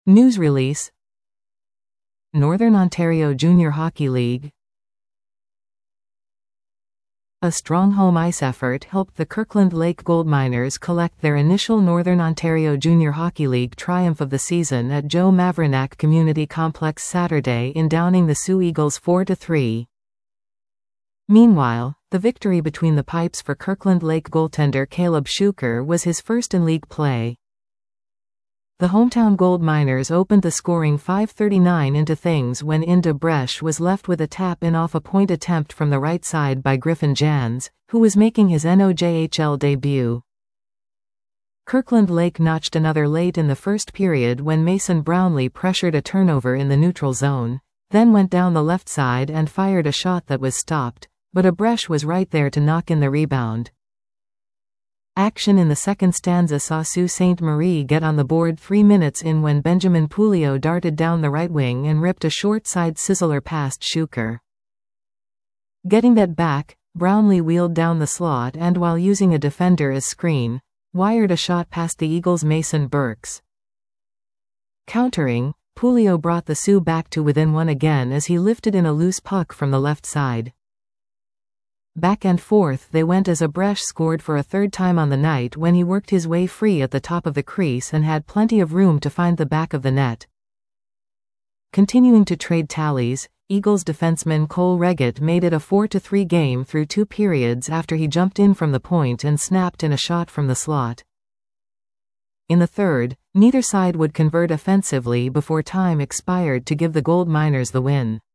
News release. Northern Ontario Junior Hockey League. A strong home ice effort helped the Kirkland Lake Gold Miners collect their initial Northern Ontario Junior Hockey League triumph of the season at Joe Mavronac Community Complex Saturday in downing the Sioux Eagles 4-3. Meanwhile, the victory between the pipes for Kirkland Lake goaltender Caleb Schuker was his first in league play. The hometown gold miners opened the scoring 5:39 into things when Inda Bresch was left with a tap-in off a point attempt from the right side by Griffin Jans, who was making his NOJHL debut. Kirkland Lake notched another late in the first period when Mason Brownlee pressured a turnover in the neutral zone, then went down the left side and fired a shot that was stopped, but a Bresch was right there to knock in the rebound. Action in the second stanza saw Sault Ste. Marie get on the board 3 minutes in when Benjamin Pouliot darted down the right wing and ripped a short side sizzler past Schuker. Getting that back, Brownlee wheeled down the slot and, while using a defender as screen, wired a shot past the Eagles' Mason Burks. Countering, Pouliot brought the Sioux back to within one again as he lifted in a loose puck from the left side. Back and forth they went as a Bresch scored for a third time on the night when he worked his way free at the top of the crease and had plenty of room to find the back of the net. Continuing to trade tallies, Eagles defenseman Cole Reggett made it a 4-3 game through 2 periods after he jumped in from the point and snapped in a shot from the slot. In the third, neither side would convert offensively before time expired to give the Gold Miners the win.